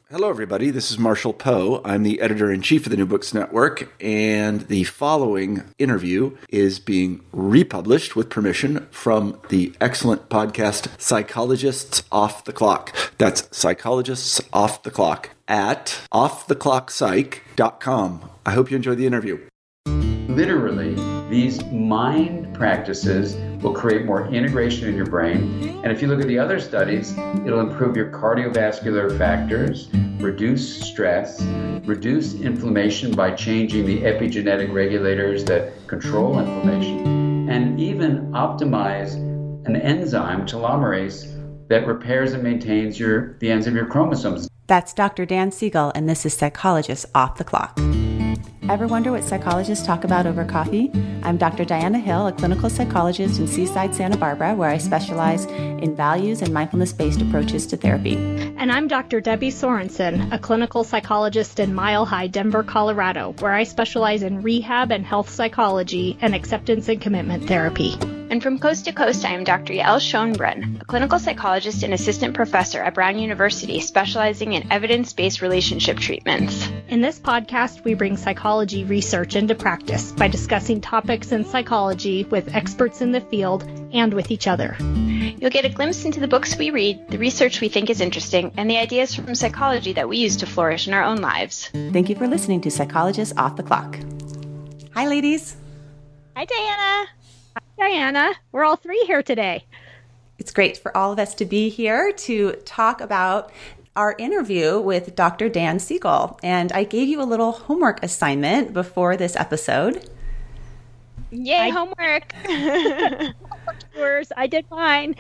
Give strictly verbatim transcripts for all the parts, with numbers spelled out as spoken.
Hello, everybody. This is Marshall Poe. I'm the editor-in-chief of the New Books Network, and the following interview is being republished with permission from the excellent podcast Psychologists Off the Clock. That's Psychologists Off the Clock at off the clock psych dot com. I hope you enjoy the interview. Literally, these mind practices will create more integration in your brain. And if you look at the other studies, it'll improve your cardiovascular factors, reduce stress, reduce inflammation by changing the epigenetic regulators that control inflammation, and even optimize an enzyme, telomerase, that repairs and maintains your the ends of your chromosomes. That's Doctor Dan Siegel, and this is Psychologists Off the Clock. Ever wonder what psychologists talk about over coffee? I'm Doctor Diana Hill, a clinical psychologist in Seaside, Santa Barbara, where I specialize in values and mindfulness-based approaches to therapy. And I'm Doctor Debbie Sorensen, a clinical psychologist in Mile High, Denver, Colorado, where I specialize in rehab and health psychology and acceptance and commitment therapy. And from coast to coast, I am Doctor Yael Schoenbrunn, a clinical psychologist and assistant professor at Brown University, specializing in evidence-based relationship treatments. In this podcast, we bring psychology research into practice by discussing topics in psychology with experts in the field and with each other. You'll get a glimpse into the books we read, the research we think is interesting, and the ideas from psychology that we use to flourish in our own lives. Thank you for listening to Psychologists Off the Clock. Hi, ladies. Hi, Diana. Hi, Diana. We're all three here today. It's great for all of us to be here to talk about our interview with Doctor Dan Siegel. And I gave you a little homework assignment before this episode. Yay, I, homework. Yours. I did mine.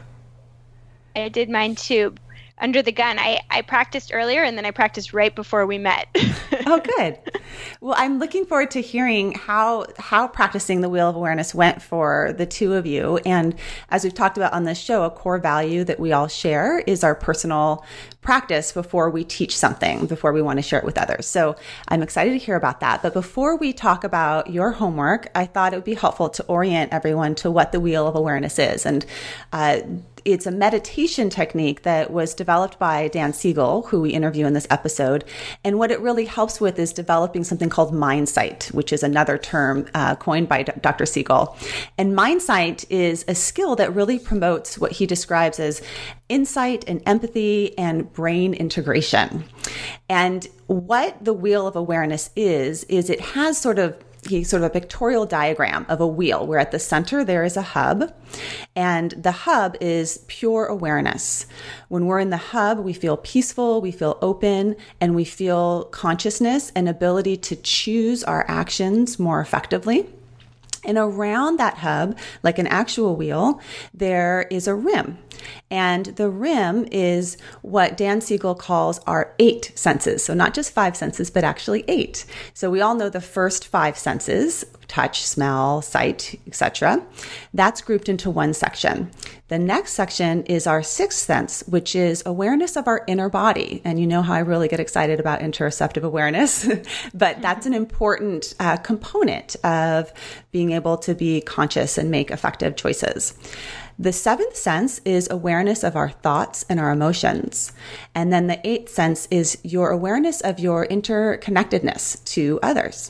I did mine too. Under the gun. I, I practiced earlier and then I practiced right before we met. Oh, good. Well, I'm looking forward to hearing how how practicing the Wheel of Awareness went for the two of you. And as we've talked about on this show, a core value that we all share is our personal practice before we teach something, before we want to share it with others. So I'm excited to hear about that. But before we talk about your homework, I thought it would be helpful to orient everyone to what the Wheel of Awareness is. And uh, it's a meditation technique that was developed by Dan Siegel, who we interview in this episode. And what it really helps with is developing something called mindsight, which is another term uh, coined by Doctor Siegel. And mindsight is a skill that really promotes what he describes as insight and empathy and brain integration. And what the Wheel of Awareness is, is it has sort of He sort of a pictorial diagram of a wheel where at the center there is a hub, and the hub is pure awareness. When we're in the hub, we feel peaceful, we feel open, and we feel consciousness and ability to choose our actions more effectively. And around that hub, like an actual wheel, there is a rim. And the rim is what Dan Siegel calls our eight senses. So not just five senses, but actually eight. So we all know the first five senses, touch, smell, sight, et cetera. That's grouped into one section. The next section is our sixth sense, which is awareness of our inner body. And you know how I really get excited about interoceptive awareness, but that's an important uh, component of being able to be conscious and make effective choices. The seventh sense is awareness of our thoughts and our emotions. And then the eighth sense is your awareness of your interconnectedness to others.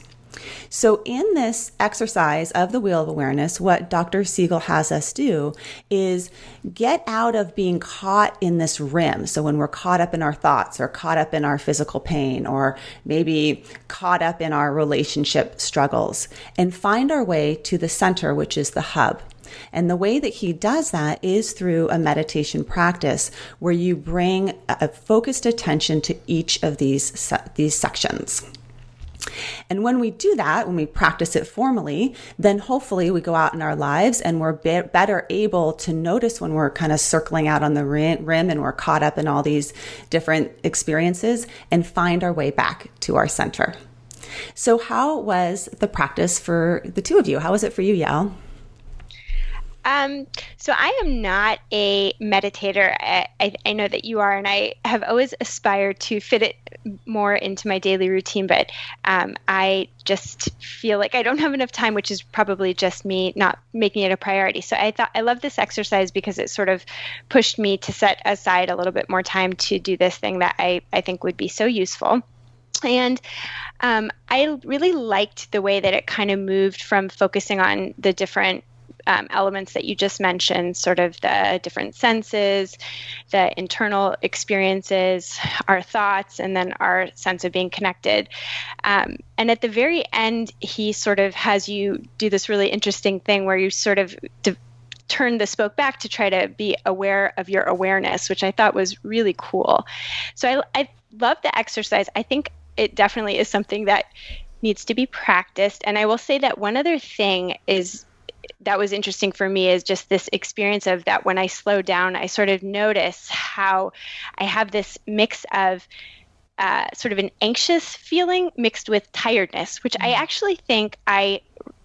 So in this exercise of the Wheel of Awareness, what Doctor Siegel has us do is get out of being caught in this rim. So when we're caught up in our thoughts or caught up in our physical pain or maybe caught up in our relationship struggles, and find our way to the center, which is the hub. And the way that he does that is through a meditation practice where you bring a focused attention to each of these, se- these sections. And when we do that, when we practice it formally, then hopefully we go out in our lives and we're be- better able to notice when we're kind of circling out on the rim, rim and we're caught up in all these different experiences and find our way back to our center. So how was the practice for the two of you? How was it for you, Yael? Um, so I am not a meditator. I, I, I know that you are, and I have always aspired to fit it more into my daily routine, but um, I just feel like I don't have enough time, which is probably just me not making it a priority. So I thought I love this exercise because it sort of pushed me to set aside a little bit more time to do this thing that I, I think would be so useful. And um, I really liked the way that it kind of moved from focusing on the different um, elements that you just mentioned, sort of the different senses, the internal experiences, our thoughts, and then our sense of being connected. Um, and at the very end, he sort of has you do this really interesting thing where you sort of de- turn the spoke back to try to be aware of your awareness, which I thought was really cool. So I, I love the exercise. I think it definitely is something that needs to be practiced. And I will say that one other thing is that was interesting for me is just this experience of that when I slow down, I sort of notice how I have this mix of uh, sort of an anxious feeling mixed with tiredness, which I actually think I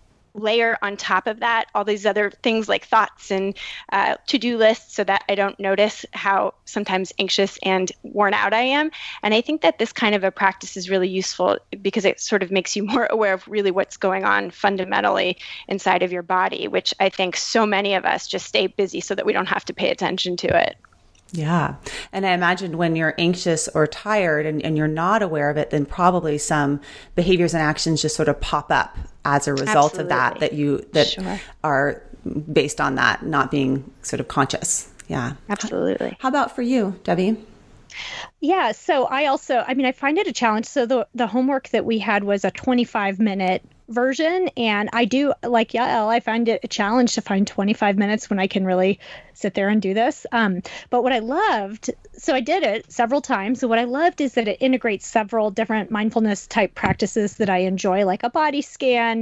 layer on top of that all these other things like thoughts and uh, to-do lists so that I don't notice how sometimes anxious and worn out I am. And I think that this kind of a practice is really useful because it sort of makes you more aware of really what's going on fundamentally inside of your body, which I think so many of us just stay busy so that we don't have to pay attention to it. Yeah. And I imagine when you're anxious or tired and, and you're not aware of it, then probably some behaviors and actions just sort of pop up as a result Absolutely. Of that, that you, that sure. are based on that, not being sort of conscious. Yeah. Absolutely. How about for you, Debbie? Yeah. So I also, I mean, I find it a challenge. So the, the homework that we had was a twenty-five minute version. And I do, like Yael, I find it a challenge to find twenty-five minutes when I can really sit there and do this. Um, but what I loved, so I did it several times. So what I loved is that it integrates several different mindfulness type practices that I enjoy, like a body scan,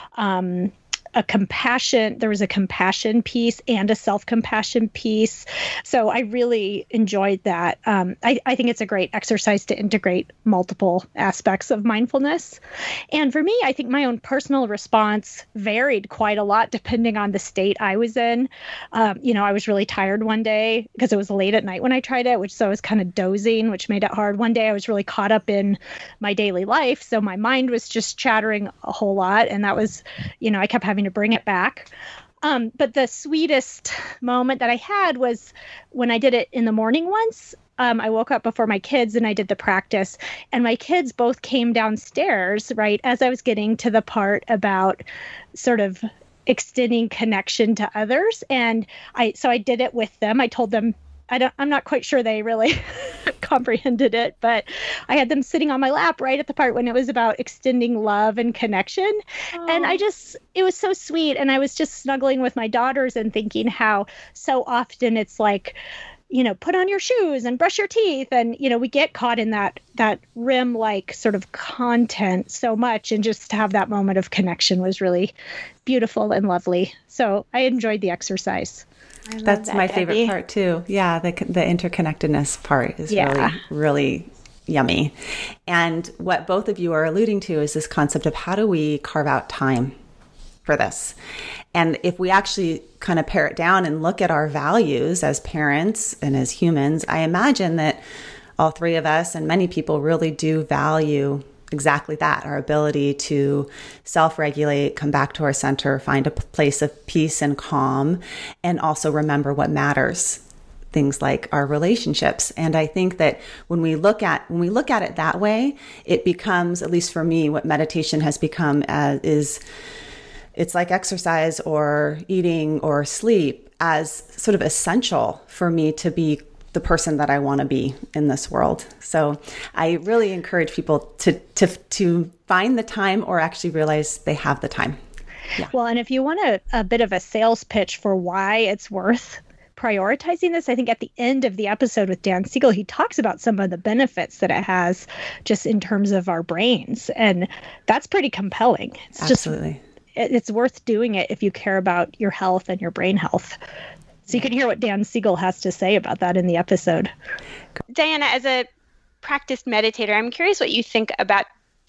um, a compassion, there was a compassion piece and a self-compassion piece. So I really enjoyed that. Um, I, I think it's a great exercise to integrate multiple aspects of mindfulness. And for me, I think my own personal response varied quite a lot depending on the state I was in. Um, you know, I was really tired one day because it was late at night when I tried it, which so I was kind of dozing, which made it hard. One day I was really caught up in my daily life. So my mind was just chattering a whole lot. And that was, you know, I kept having to bring it back. Um, but the sweetest moment that I had was when I did it in the morning once. Um, I woke up before my kids and I did the practice, and my kids both came downstairs, right, as I was getting to the part about sort of extending connection to others. And I, so I did it with them. I told them, I don't, I'm not quite sure they really comprehended it, but I had them sitting on my lap right at the part when it was about extending love and connection. Oh. And I just, it was so sweet. And I was just snuggling with my daughters and thinking how so often it's like, you know, put on your shoes and brush your teeth. And, you know, we get caught in that, that rim like sort of content so much. And just to have that moment of connection was really beautiful and lovely. So I enjoyed the exercise. That's that, my Debbie. favorite part too. Yeah, the the interconnectedness part is yeah. really, really yummy. And what both of you are alluding to is this concept of how do we carve out time for this? And if we actually kind of pare it down and look at our values as parents and as humans, I imagine that all three of us and many people really do value exactly that, our ability to self-regulate, come back to our center, find a place of peace and calm, and also remember what matters, things like our relationships. And I think that when we look at when we look at it that way, it becomes, at least for me, what meditation has become as, is it's like exercise or eating or sleep as sort of essential for me to be the person that I want to be in this world. So I really encourage people to to to find the time or actually realize they have the time. Yeah. Well, and if you want a, a bit of a sales pitch for why it's worth prioritizing this, I think at the end of the episode with Dan Siegel, he talks about some of the benefits that it has just in terms of our brains. And that's pretty compelling. It's Absolutely. Just, it's worth doing it if you care about your health and your brain health. So you can hear what Dan Siegel has to say about that in the episode. Diana, as a practiced meditator, I'm curious what you think about the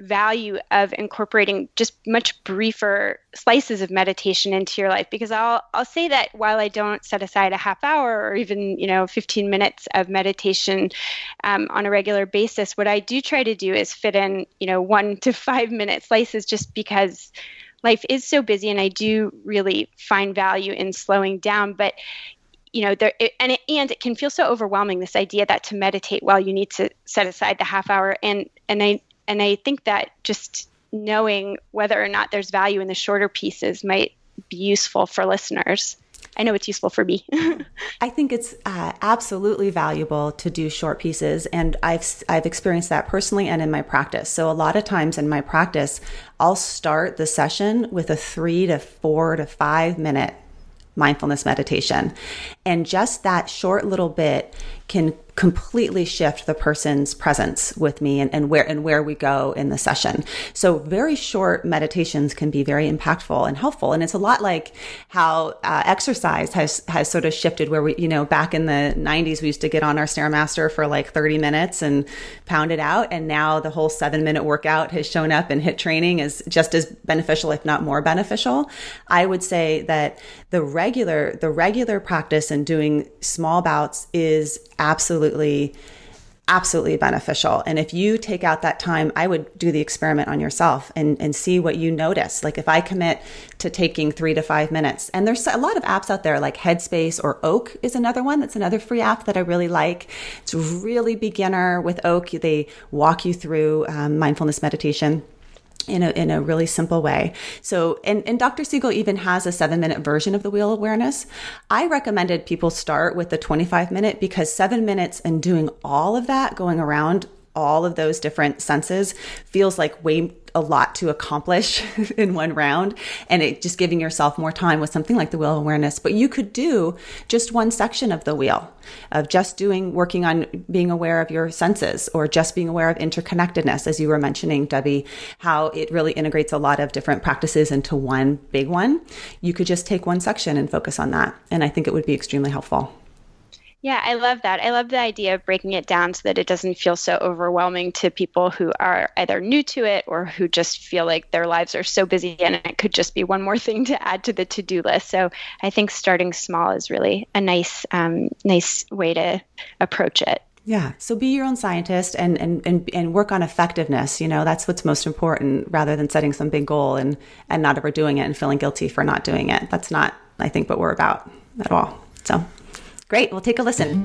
value of incorporating just much briefer slices of meditation into your life, because I'll I'll say that while I don't set aside a half hour or even, you know, fifteen minutes of meditation um, on a regular basis, what I do try to do is fit in, you know, one to five minute slices, just because life is so busy, and I do really find value in slowing down. But you know, there it, and it, and it can feel so overwhelming, this idea that to meditate, well, you need to set aside the half hour, and and I and I think that just knowing whether or not there's value in the shorter pieces might be useful for listeners. I know it's useful for me. I think it's uh, absolutely valuable to do short pieces, and I've I've experienced that personally and in my practice. So a lot of times in my practice, I'll start the session with a three to four to five minute mindfulness meditation, and just that short little bit can completely shift the person's presence with me and, and where and where we go in the session. So very short meditations can be very impactful and helpful. And it's a lot like how uh, exercise has has sort of shifted, where we, you know, back in the nineties, we used to get on our Stairmaster for like thirty minutes and pound it out. And now the whole seven minute workout has shown up, and HIIT training is just as beneficial, if not more beneficial. I would say that the regular, the regular practice and doing small bouts is absolutely, absolutely beneficial. And if you take out that time, I would do the experiment on yourself and, and see what you notice. Like if I commit to taking three to five minutes, and there's a lot of apps out there like Headspace, or Oak is another one. That's another free app that I really like. It's really beginner with Oak. They walk you through um, mindfulness meditation in a in a really simple way. So, and, and Doctor Siegel even has a seven minute version of the Wheel of Awareness. I recommended people start with the twenty-five minute, because seven minutes and doing all of that, going around all of those different senses, feels like way a lot to accomplish in one round, and it just giving yourself more time with something like the Wheel of Awareness. But you could do just one section of the wheel, of just doing, working on being aware of your senses, or just being aware of interconnectedness, as you were mentioning, Debbie, how it really integrates a lot of different practices into one big one. You could just take one section and focus on that. And I think it would be extremely helpful. Yeah, I love that. I love the idea of breaking it down so that it doesn't feel so overwhelming to people who are either new to it or who just feel like their lives are so busy and it could just be one more thing to add to the to-do list. So I think starting small is really a nice, um, nice way to approach it. Yeah. So be your own scientist and, and, and, and work on effectiveness. You know, that's what's most important, rather than setting some big goal and, and not ever doing it and feeling guilty for not doing it. That's not, I think, what we're about at all. So great. We'll take a listen.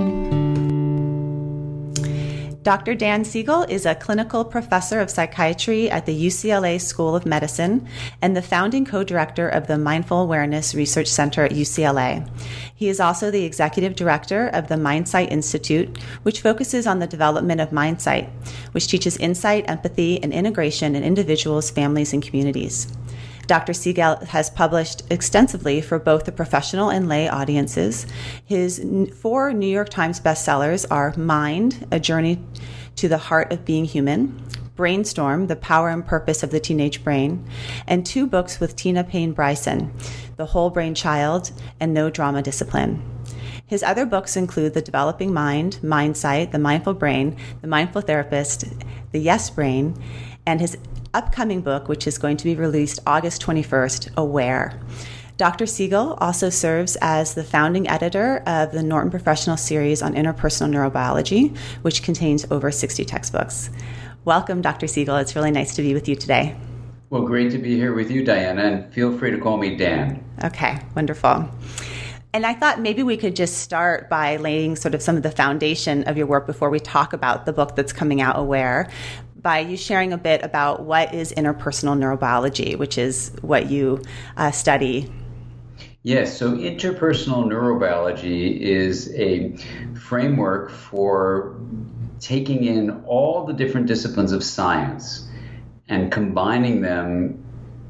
Doctor Dan Siegel is a clinical professor of psychiatry at the U C L A School of Medicine and the founding co-director of the Mindful Awareness Research Center at U C L A. He is also the executive director of the MindSight Institute, which focuses on the development of MindSight, which teaches insight, empathy, and integration in individuals, families, and communities. Doctor Siegel has published extensively for both the professional and lay audiences. His four New York Times bestsellers are Mind, A Journey to the Heart of Being Human, Brainstorm, The Power and Purpose of the Teenage Brain, and two books with Tina Payne Bryson, The Whole Brain Child and No Drama Discipline. His other books include The Developing Mind, MindSight, The Mindful Brain, The Mindful Therapist, The Yes Brain, and his upcoming book, which is going to be released August twenty-first, Aware. Doctor Siegel also serves as the founding editor of the Norton Professional Series on Interpersonal Neurobiology, which contains over sixty textbooks. Welcome, Doctor Siegel. It's really nice to be with you today. Well, great to be here with you, Diana, and feel free to call me Dan. Okay, wonderful. And I thought maybe we could just start by laying sort of some of the foundation of your work before we talk about the book that's coming out, Aware, by you sharing a bit about what is interpersonal neurobiology, which is what you uh, study. Yes, so interpersonal neurobiology is a framework for taking in all the different disciplines of science and combining them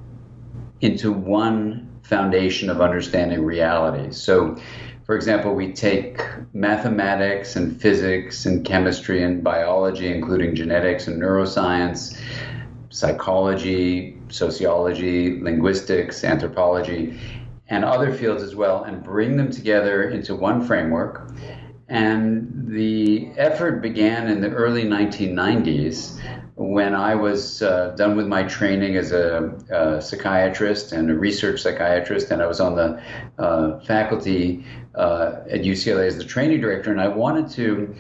into one foundation of understanding reality. So, for example, we take mathematics and physics and chemistry and biology, including genetics and neuroscience, psychology, sociology, linguistics, anthropology, and other fields as well, and bring them together into one framework. And the effort began in the early nineteen nineties when I was uh, done with my training as a, a psychiatrist and a research psychiatrist, and I was on the uh, faculty uh, at U C L A as the training director, and I wanted to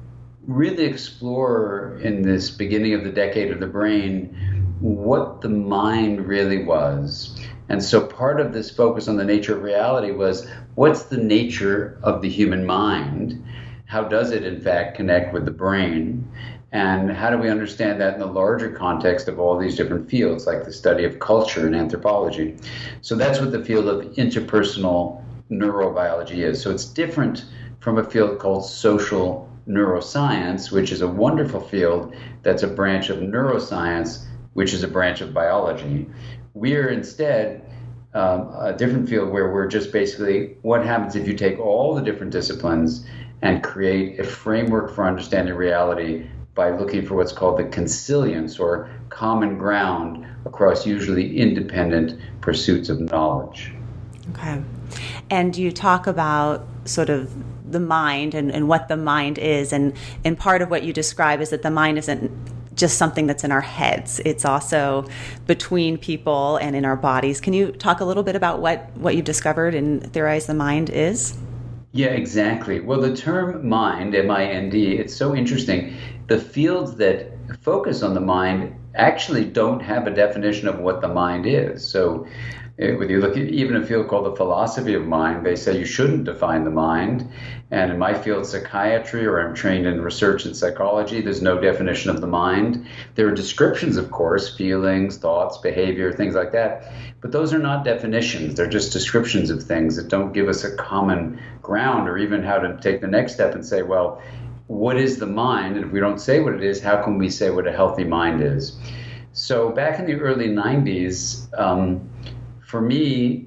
really explore in this beginning of the decade of the brain what the mind really was. And so part of this focus on the nature of reality was, what's the nature of the human mind? How does it, in fact, connect with the brain? And how do we understand that in the larger context of all these different fields, like the study of culture and anthropology? So that's what the field of interpersonal neurobiology is. So it's different from a field called social neuroscience, which is a wonderful field that's a branch of neuroscience, which is a branch of biology. We're instead um, a different field where we're just basically what happens if you take all the different disciplines and create a framework for understanding reality by looking for what's called the consilience, or common ground, across usually independent pursuits of knowledge. Okay. And you talk about sort of the mind and, and what the mind is, and, and part of what you describe is that the mind isn't just something that's in our heads. It's also between people and in our bodies. Can you talk a little bit about what, what you've discovered and theorized the mind is? Yeah, exactly. Well, the term mind, M I N D, it's so interesting. The fields that focus on the mind actually don't have a definition of what the mind is. So when you look at even a field called the philosophy of mind, they say you shouldn't define the mind. And in my field, psychiatry, or I'm trained in research and psychology, there's no definition of the mind. There are descriptions, of course, feelings, thoughts, behavior, things like that. But those are not definitions. They're just descriptions of things that don't give us a common ground, or even how to take the next step and say, well, what is the mind? And if we don't say what it is, how can we say what a healthy mind is? So back in the early nineties, um, for me,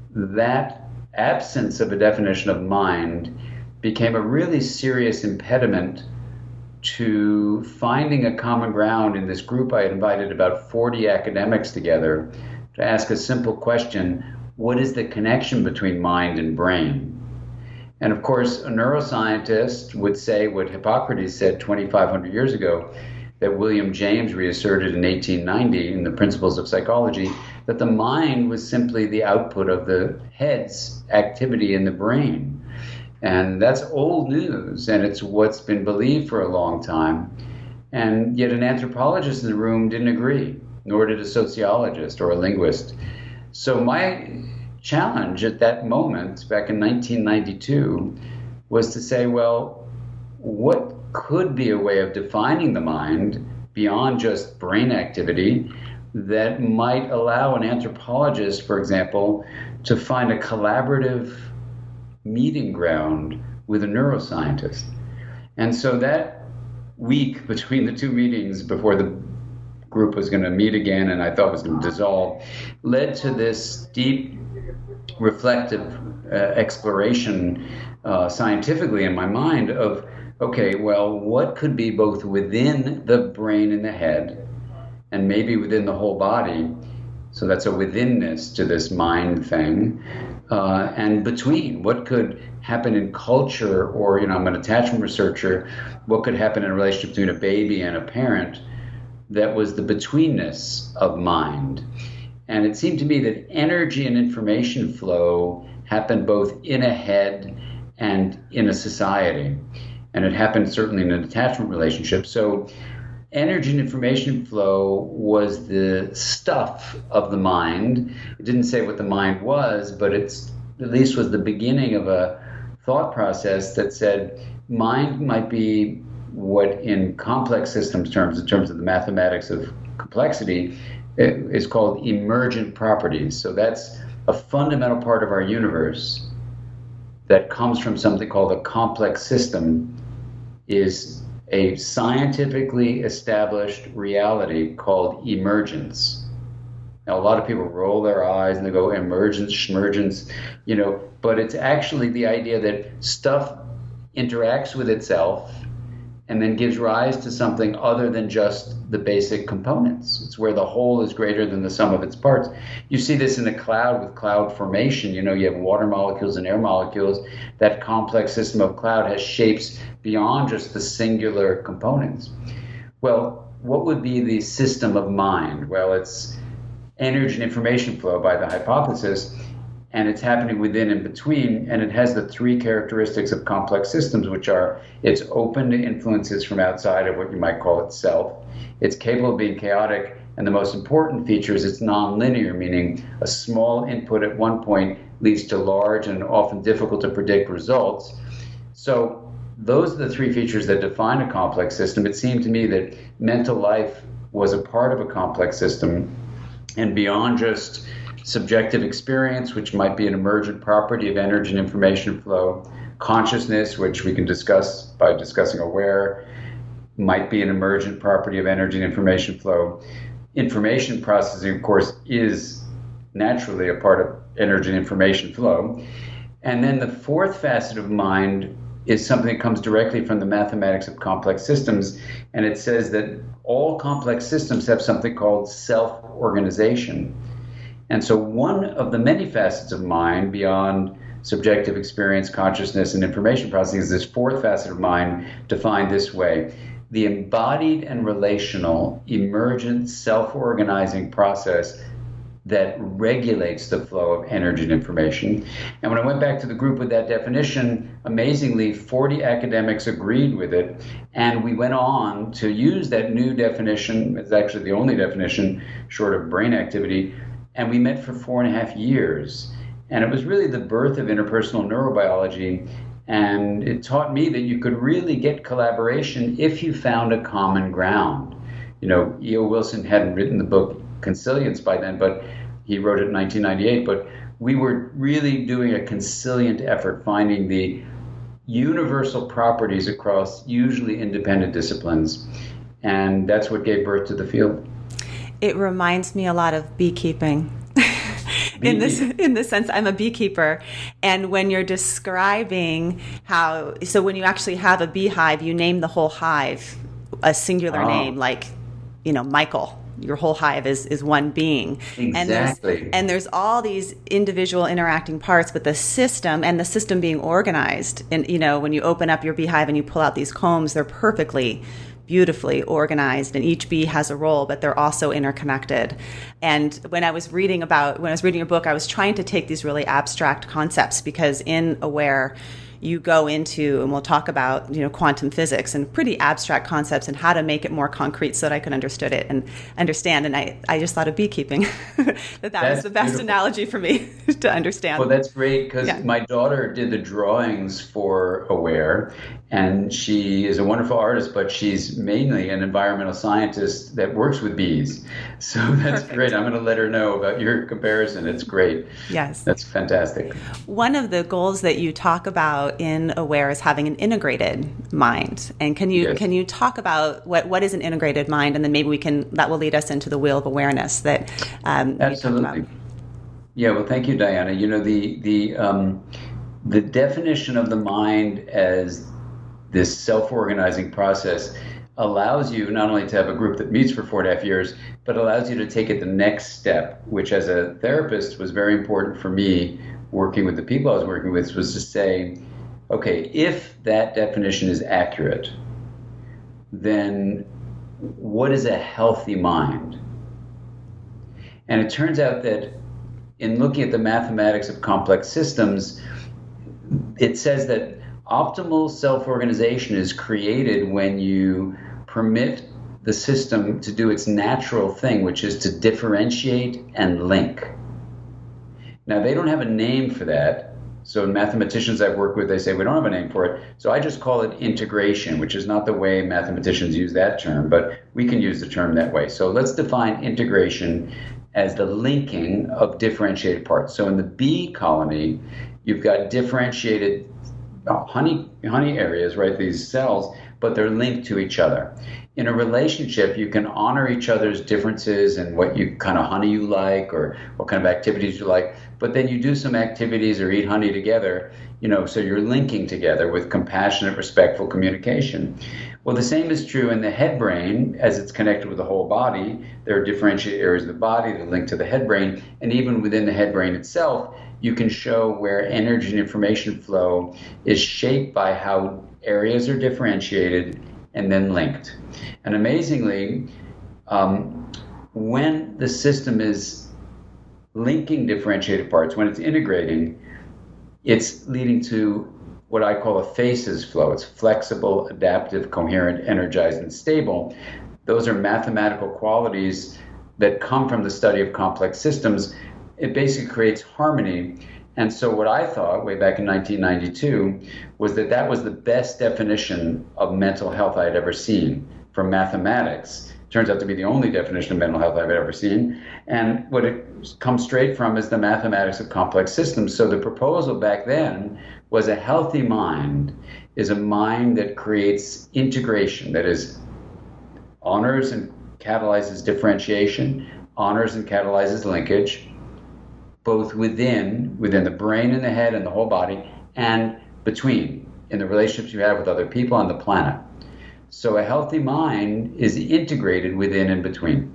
that absence of a definition of mind became a really serious impediment to finding a common ground in this group. I had invited about forty academics together to ask a simple question: what is the connection between mind and brain? And of course, a neuroscientist would say what Hippocrates said twenty-five hundred years ago, that William James reasserted in eighteen ninety in the Principles of Psychology, that the mind was simply the output of the head's activity in the brain. And that's old news, and it's what's been believed for a long time. And yet an anthropologist in the room didn't agree, nor did a sociologist or a linguist. So my challenge at that moment, back in nineteen ninety-two, was to say, well, what could be a way of defining the mind beyond just brain activity that might allow an anthropologist, for example, to find a collaborative meeting ground with a neuroscientist? And so that week between the two meetings, before the group was going to meet again and I thought was going to dissolve, led to this deep reflective uh, exploration uh, scientifically in my mind of, okay, well, what could be both within the brain and the head, and maybe within the whole body? So that's a withinness to this mind thing. Uh, and between, what could happen in culture, or, you know, I'm an attachment researcher, what could happen in a relationship between a baby and a parent that was the betweenness of mind? And it seemed to me that energy and information flow happened both in a head and in a society. And it happened certainly in an attachment relationship. So energy and information flow was the stuff of the mind. It didn't say what the mind was, but it's at least was the beginning of a thought process that said mind might be what in complex systems terms, in terms of the mathematics of complexity, is called emergent properties. So that's a fundamental part of our universe that comes from something called a complex system, is a scientifically established reality called emergence. Now, a lot of people roll their eyes and they go, emergence, schmergence, you know, but it's actually the idea that stuff interacts with itself and then gives rise to something other than just the basic components. It's where the whole is greater than the sum of its parts. You see this in a cloud with cloud formation. You know, you have water molecules and air molecules. That complex system of cloud has shapes beyond just the singular components. Well, what would be the system of mind? Well, it's energy and information flow by the hypothesis, and it's happening within and between, and it has the three characteristics of complex systems, which are it's open to influences from outside of what you might call itself, it's capable of being chaotic, and the most important feature is it's nonlinear, meaning a small input at one point leads to large and often difficult to predict results. So those are the three features that define a complex system. It seemed to me that mental life was a part of a complex system, and beyond just subjective experience, which might be an emergent property of energy and information flow, consciousness, which we can discuss by discussing aware, might be an emergent property of energy and information flow. Information processing, of course, is naturally a part of energy and information flow. And then the fourth facet of mind is something that comes directly from the mathematics of complex systems, and it says that all complex systems have something called self-organization. And so one of the many facets of mind beyond subjective experience, consciousness, and information processing is this fourth facet of mind defined this way: the embodied and relational, emergent, self-organizing process that regulates the flow of energy and information. And when I went back to the group with that definition, amazingly, forty academics agreed with it. And we went on to use that new definition. It's actually the only definition short of brain activity. And we met for four and a half years. And it was really the birth of interpersonal neurobiology. And it taught me that you could really get collaboration if you found a common ground. You know, E O Wilson hadn't written the book Consilience by then, but he wrote it in nineteen ninety-eight. But we were really doing a consilient effort, finding the universal properties across usually independent disciplines. And that's what gave birth to the field. It reminds me a lot of beekeeping. in this in the sense, I'm a beekeeper, and when you're describing how, so when you actually have a beehive, you name the whole hive a singular oh. name, like, you know, Michael. Your whole hive is, is one being. Exactly. And there's, and there's all these individual interacting parts, but the system and the system being organized. And, you know, when you open up your beehive and you pull out these combs, they're perfectly, beautifully organized, and each bee has a role, but they're also interconnected. And when I was reading about, when I was reading your book, I was trying to take these really abstract concepts, because in Aware, you go into, and we'll talk about, you know, quantum physics and pretty abstract concepts and how to make it more concrete so that I could understood it and understand. And I, I just thought of beekeeping, that that that's was the best beautiful. Analogy for me to understand. Well, that's great, because yeah. my daughter did the drawings for Aware, and she is a wonderful artist, but she's mainly an environmental scientist that works with bees. So that's Perfect. Great. I'm going to let her know about your comparison. It's great. Yes. That's fantastic. One of the goals that you talk about in Aware is having an integrated mind. And can you yes. can you talk about what, what is an integrated mind, and then maybe we can, that will lead us into the wheel of awareness that um, Absolutely. You talk about. Yeah, well, thank you, Diana. You know, the the um, the definition of the mind as this self-organizing process allows you not only to have a group that meets for four and a half years, but allows you to take it the next step, which as a therapist was very important for me working with the people I was working with, was to say, okay, if that definition is accurate, then what is a healthy mind? And it turns out that in looking at the mathematics of complex systems, it says that optimal self-organization is created when you permit the system to do its natural thing, which is to differentiate and link. Now, they don't have a name for that. So mathematicians I've worked with, they say, we don't have a name for it. So I just call it integration, which is not the way mathematicians use that term, but we can use the term that way. So let's define integration as the linking of differentiated parts. So in the bee colony, you've got differentiated honey honey areas, right? These cells, but they're linked to each other. In a relationship, you can honor each other's differences and what you kind of honey you like or what kind of activities you like, but then you do some activities or eat honey together, you know, so you're linking together with compassionate, respectful communication. Well, the same is true in the head brain as it's connected with the whole body. There are differentiated areas of the body that link to the head brain. And even within the head brain itself, you can show where energy and information flow is shaped by how areas are differentiated and then linked. And amazingly, um, when the system is linking differentiated parts, when it's integrating, it's leading to what I call a phases flow. It's flexible, adaptive, coherent, energized, and stable. Those are mathematical qualities that come from the study of complex systems. It basically creates harmony. And so what I thought way back in nineteen ninety-two was that that was the best definition of mental health I had ever seen from mathematics. Turns out to be the only definition of mental health I've ever seen. And what it comes straight from is the mathematics of complex systems. So the proposal back then was a healthy mind is a mind that creates integration, that is, honors and catalyzes differentiation, honors and catalyzes linkage, both within, within the brain and the head and the whole body, and between, in the relationships you have with other people on the planet. So a healthy mind is integrated within and between.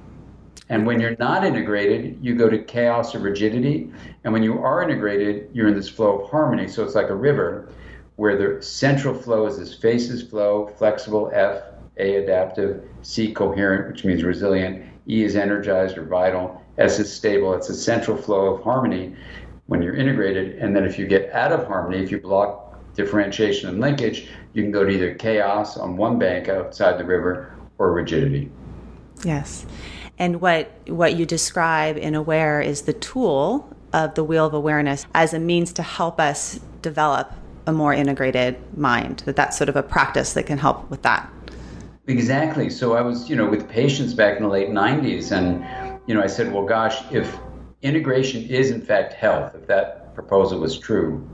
And when you're not integrated, you go to chaos or rigidity. And when you are integrated, you're in this flow of harmony. So it's like a river where the central flow is this phases flow, flexible, F, A, adaptive, C, coherent, which means resilient, E is energized or vital, S is stable. It's a central flow of harmony when you're integrated. And then if you get out of harmony, if you block differentiation and linkage, you can go to either chaos on one bank outside the river or rigidity. Yes. And what what you describe in AWARE is the tool of the Wheel of Awareness as a means to help us develop a more integrated mind, that that's sort of a practice that can help with that. Exactly. So I was, you know, with patients back in the late nineties, and, you know, I said, well, gosh, if integration is in fact health, if that proposal was true,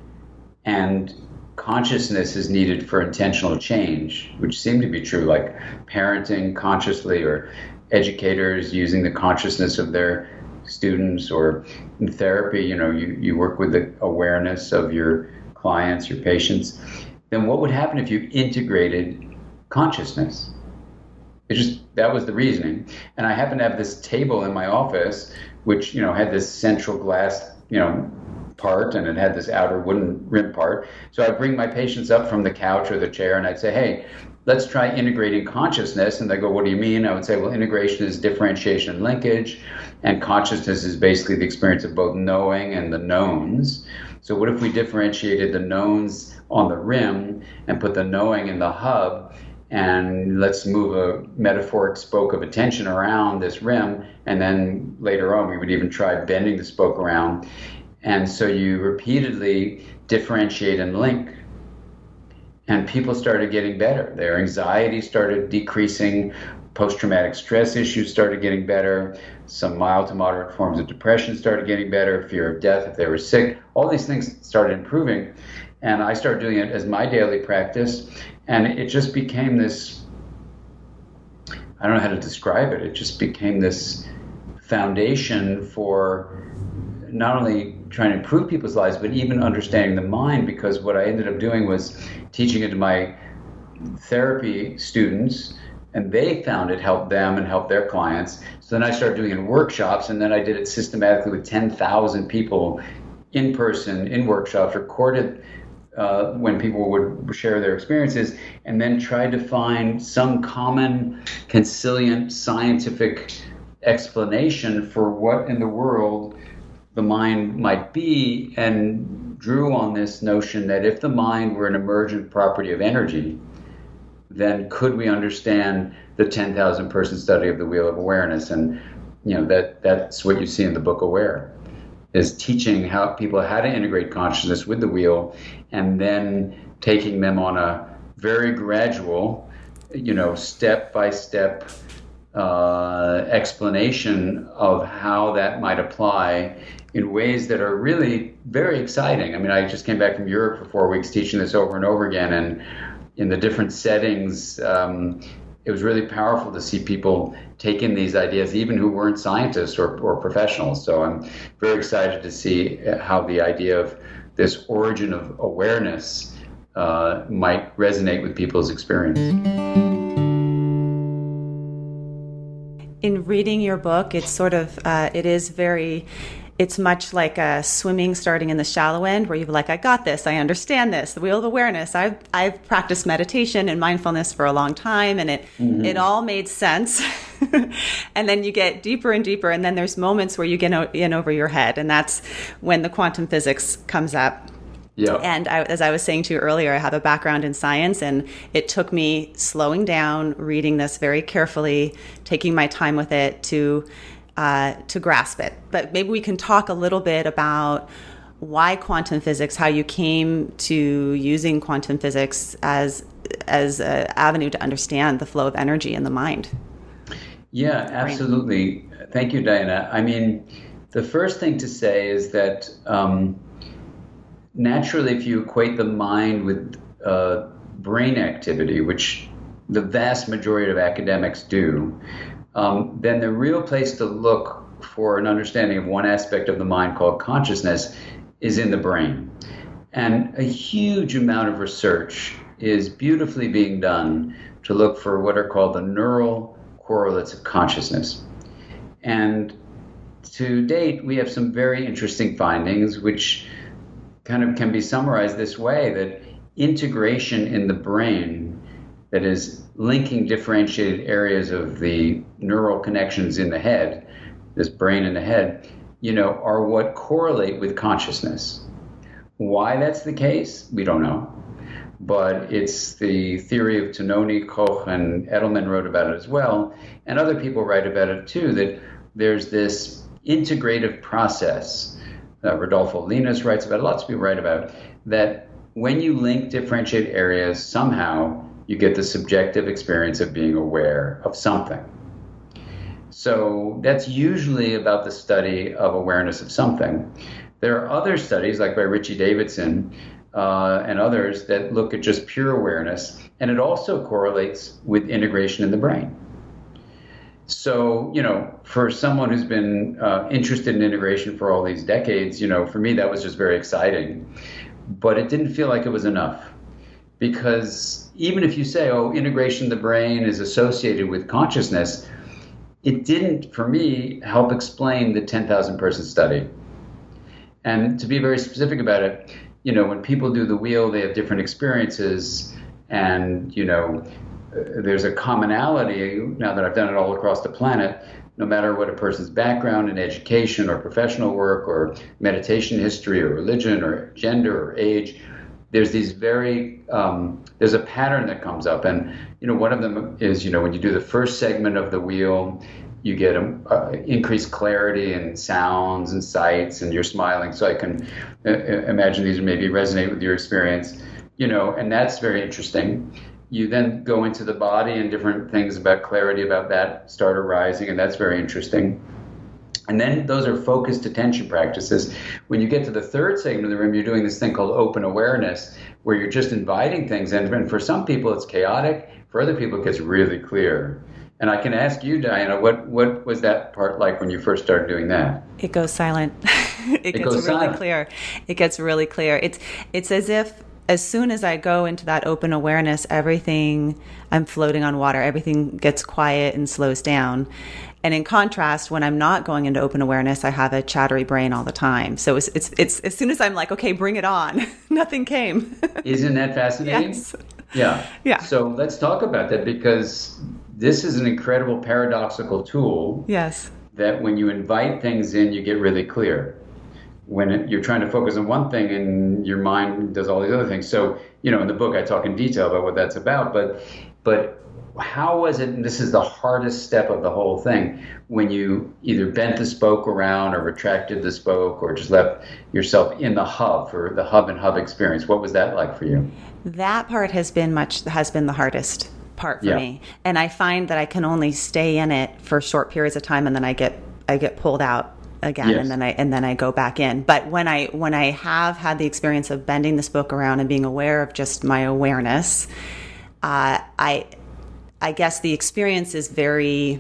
and consciousness is needed for intentional change, which seemed to be true, like parenting consciously or educators using the consciousness of their students, or in therapy, you know, you, you work with the awareness of your clients, your patients, then what would happen if you integrated consciousness? It just, that was the reasoning. And I happened to have this table in my office, which, you know, had this central glass, you know, part, and it had this outer wooden rim part. So I'd bring my patients up from the couch or the chair, and I'd say, hey, let's try integrating consciousness. And they go, what do you mean? I would say, well, integration is differentiation and linkage, and consciousness is basically the experience of both knowing and the knowns. So what if we differentiated the knowns on the rim and put the knowing in the hub, and let's move a metaphoric spoke of attention around this rim, and then later on we would even try bending the spoke around. And so you repeatedly differentiate and link. And people started getting better. Their anxiety started decreasing. Post-traumatic stress issues started getting better. Some mild to moderate forms of depression started getting better. Fear of death if they were sick. All these things started improving. And I started doing it as my daily practice. And it just became this, I don't know how to describe it. It just became this foundation for not only trying to improve people's lives, but even understanding the mind, because what I ended up doing was teaching it to my therapy students, and they found it helped them and helped their clients. So then I started doing it in workshops, and then I did it systematically with ten thousand people in person, in workshops, recorded uh, when people would share their experiences, and then tried to find some common, conciliant, scientific explanation for what in the world the mind might be, and drew on this notion that if the mind were an emergent property of energy, then could we understand the ten thousand person study of the Wheel of Awareness? And, you know, that that's what you see in the book Aware, is teaching how people how to integrate consciousness with the wheel, and then taking them on a very gradual, you know, step by step uh, explanation of how that might apply in ways that are really very exciting. I mean, I just came back from Europe for four weeks teaching this over and over again, and in the different settings, um, it was really powerful to see people take in these ideas, even who weren't scientists or, or professionals. So I'm very excited to see how the idea of this origin of awareness uh, might resonate with people's experience. In reading your book, it's sort of, uh, it is very, it's much like a swimming starting in the shallow end where you're like, I got this, I understand this, the wheel of awareness. I've, I've practiced meditation and mindfulness for a long time, and it, mm-hmm. it all made sense. And then you get deeper and deeper, and then there's moments where you get in over your head, and that's when the quantum physics comes up. Yeah. And I, as I was saying to you earlier, I have a background in science, and it took me slowing down, reading this very carefully, taking my time with it to uh, to grasp it. But maybe we can talk a little bit about why quantum physics, how you came to using quantum physics as as an avenue to understand the flow of energy in the mind. Yeah, absolutely. Thank you, Diana. I mean, the first thing to say is that um, naturally, if you equate the mind with uh, brain activity, which the vast majority of academics do, um, then the real place to look for an understanding of one aspect of the mind called consciousness is in the brain. And a huge amount of research is beautifully being done to look for what are called the neural correlates of consciousness. And to date, we have some very interesting findings, which kind of can be summarized this way, that integration in the brain, that is linking differentiated areas of the neural connections in the head, this brain in the head, you know, are what correlate with consciousness. Why that's the case, we don't know. But it's the theory of Tononi, Koch, and Edelman wrote about it as well, and other people write about it too, that there's this integrative process. Uh, Rodolfo Linus writes about it, lots of people write about it, that when you link differentiated areas, somehow you get the subjective experience of being aware of something. So that's usually about the study of awareness of something. There are other studies, like by Richie Davidson uh, and others, that look at just pure awareness, and it also correlates with integration in the brain. So, you know, for someone who's been uh, interested in integration for all these decades, you know, for me, that was just very exciting. But it didn't feel like it was enough. Because even if you say, oh, integration in the brain is associated with consciousness, it didn't, for me, help explain the ten thousand person study. And to be very specific about it, you know, when people do the wheel, they have different experiences. And, you know, there's a commonality, now that I've done it all across the planet, no matter what a person's background in education or professional work or meditation history or religion or gender or age, there's these very, um, there's a pattern that comes up. And, you know, one of them is, you know, when you do the first segment of the wheel, you get a, uh, increased clarity and sounds and sights, and you're smiling. So I can uh, imagine these maybe resonate with your experience, you know, and that's very interesting. You then go into the body, and different things about clarity about that start arising, and that's very interesting. And then those are focused attention practices. When you get to the third segment of the room, you're doing this thing called open awareness, where you're just inviting things in. And for some people, it's chaotic. For other people, it gets really clear. And I can ask you, Diana, what, what was that part like when you first started doing that? It goes silent. it, it gets goes really silent. clear. It gets really clear. It's it's as if as soon as I go into that open awareness, everything, I'm floating on water, everything gets quiet and slows down. And in contrast, when I'm not going into open awareness, I have a chattery brain all the time. So it's it's, it's as soon as I'm like, okay, bring it on, nothing came. Isn't that fascinating? Yes. Yeah. Yeah. So let's talk about that, because this is an incredible paradoxical tool. Yes. That when you invite things in, you get really clear. When it, you're trying to focus on one thing and your mind does all these other things. So, you know, in the book, I talk in detail about what that's about. But, but how was it, and this is the hardest step of the whole thing, when you either bent the spoke around or retracted the spoke or just left yourself in the hub for the hub and hub experience? What was that like for you? That part has been much, has been the hardest part for Yeah. me. And I find that I can only stay in it for short periods of time, and then I get, I get pulled out again, Yes. and then I and then I go back in. But when I when I have had the experience of bending this book around and being aware of just my awareness, uh, I I guess the experience is very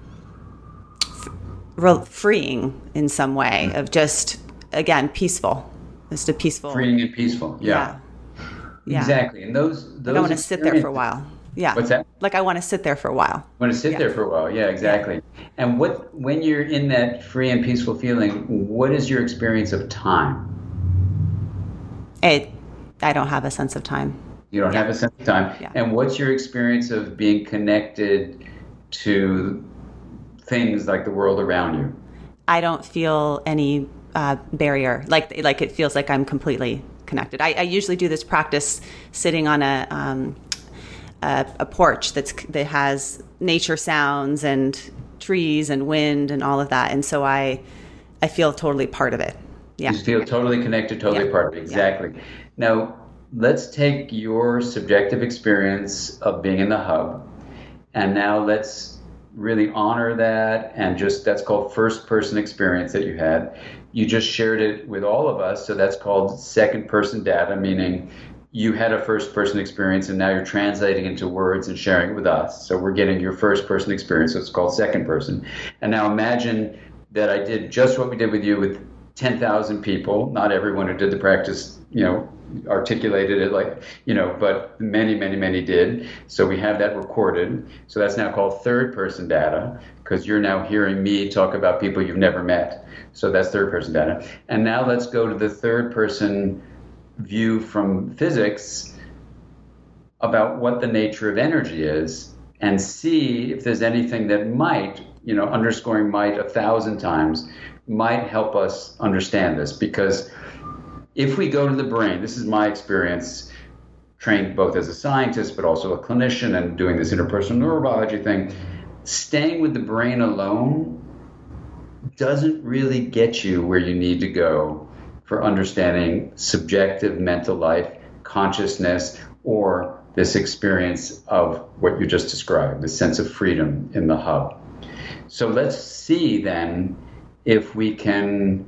f- re- freeing in some way, mm-hmm. of just, again, peaceful. Just a peaceful. Freeing and peaceful. Yeah. Yeah. Yeah. Exactly. And those, those like I want to sit there for a while. Yeah. What's that? Like I want to sit there for a while. Want to sit yeah. there for a while. Yeah, exactly. Yeah. And what, when you're in that free and peaceful feeling, what is your experience of time? It, I don't have a sense of time. You don't yeah. have a sense of time. Yeah. And what's your experience of being connected to things like the world around you? I don't feel any uh, barrier. Like like it feels like I'm completely connected. I, I usually do this practice sitting on a um, a, a porch that's that has nature sounds and trees and wind and all of that, and so I I feel totally part of it. Yeah, you feel totally connected, totally yeah. part of it. Exactly. Yeah. Now let's take your subjective experience of being in the hub, and now let's really honor that, and just that's called first person experience that you had. You just shared it with all of us, so that's called second person data, meaning you had a first person experience and now you're translating into words and sharing it with us. So we're getting your first person experience, so it's called second person. And now imagine that I did just what we did with you with ten thousand people. Not everyone who did the practice, you know, articulated it like, you know, but many, many, many did. So we have that recorded. So that's now called third person data, because you're now hearing me talk about people you've never met. So that's third person data. And now let's go to the third person view from physics about what the nature of energy is, and see if there's anything that might, you know, underscoring might a thousand times, might help us understand this. Because if we go to the brain, this is my experience, trained both as a scientist but also a clinician and doing this interpersonal neurobiology thing, staying with the brain alone doesn't really get you where you need to go for understanding subjective mental life, consciousness, or this experience of what you just described, the sense of freedom in the hub. So let's see then if we can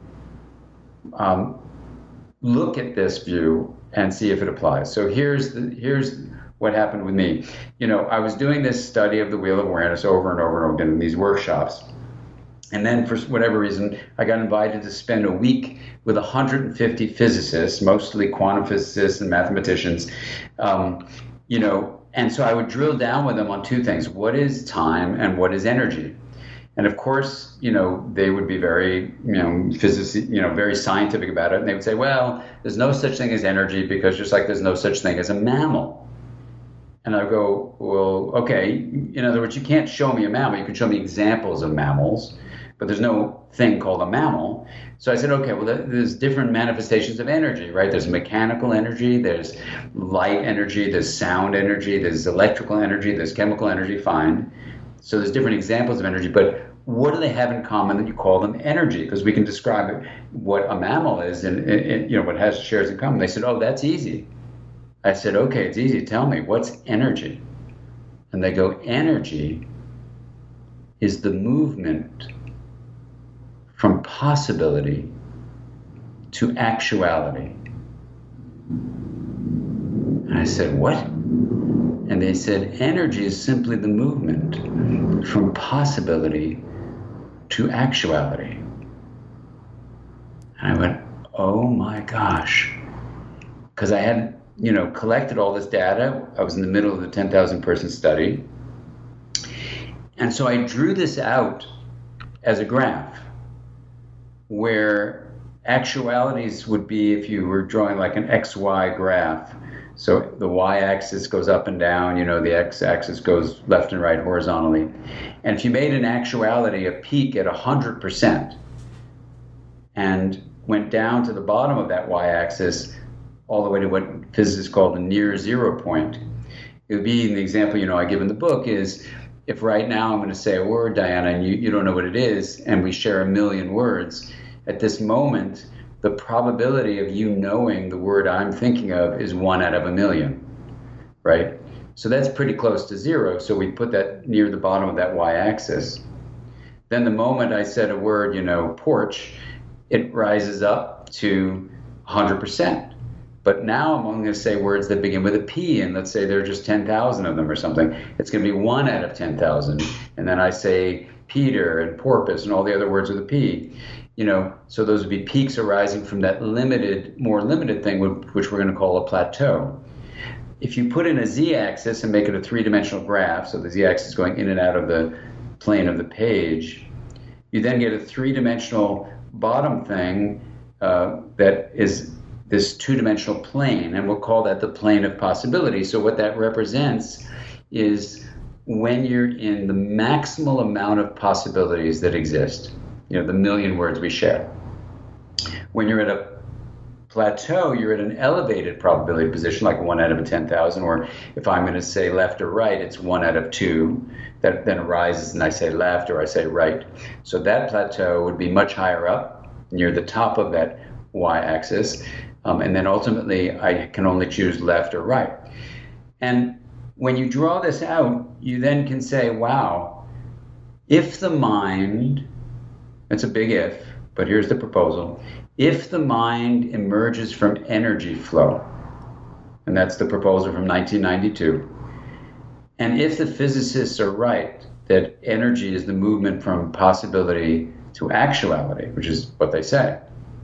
um, look at this view and see if it applies. So here's the, here's what happened with me. You know, I was doing this study of the Wheel of Awareness over and over and over again in these workshops. And then for whatever reason, I got invited to spend a week with one hundred fifty physicists, mostly quantum physicists and mathematicians, um, you know, and so I would drill down with them on two things. What is time and what is energy? And of course, you know, they would be very, you know, physics, you know, very scientific about it. And they would say, well, there's no such thing as energy, because just like there's no such thing as a mammal. And I go, well, okay, in other words, you can't show me a mammal. You can show me examples of mammals, but there's no thing called a mammal. So I said, okay, well, there's different manifestations of energy, right? There's mechanical energy, there's light energy, there's sound energy, there's electrical energy, there's chemical energy, fine. So there's different examples of energy, but what do they have in common that you call them energy? Because we can describe what a mammal is and, and you know what has shares in common. They said, oh, that's easy. I said, okay, it's easy. Tell me, what's energy? And they go, energy is the movement from possibility to actuality. And I said, what? And they said, energy is simply the movement from possibility to actuality. And I went, oh my gosh. Because I had, you know, collected all this data. I was in the middle of the ten thousand person study. And so I drew this out as a graph where actualities would be if you were drawing like an X Y graph. So the y-axis goes up and down, you know, the x-axis goes left and right horizontally. And if you made an actuality a peak at one hundred percent and went down to the bottom of that y-axis all the way to what physicists call the near zero point, it would be, in the example, you know, I give in the book is, if right now I'm going to say a word, Diana, and you, you don't know what it is, and we share a million words, at this moment, the probability of you knowing the word I'm thinking of is one out of a million, right? So that's pretty close to zero. So we put that near the bottom of that y-axis. Then the moment I said a word, you know, porch, it rises up to one hundred percent. But now I'm only going to say words that begin with a P, and let's say there are just ten thousand of them or something. It's going to be one out of ten thousand. And then I say Peter and porpoise and all the other words with a P. You know, so those would be peaks arising from that limited, more limited thing, which we're going to call a plateau. if you put in a z-axis and make it a three-dimensional graph, so the z-axis going in and out of the plane of the page, you then get a three-dimensional bottom thing uh, that is this two-dimensional plane, and we'll call that the plane of possibility. So what that represents is when you're in the maximal amount of possibilities that exist, you know, the million words we share. When you're at a plateau, you're at an elevated probability position, like one out of ten thousand, or if I'm going to say left or right, it's one out of two. That then arises and I say left or I say right. So that plateau would be much higher up, near the top of that y-axis. Um, and then ultimately, I can only choose left or right. And when you draw this out, you then can say, wow, if the mind, it's a big if, but here's the proposal, if the mind emerges from energy flow, and that's the proposal from nineteen ninety-two, and if the physicists are right that energy is the movement from possibility to actuality, which is what they say,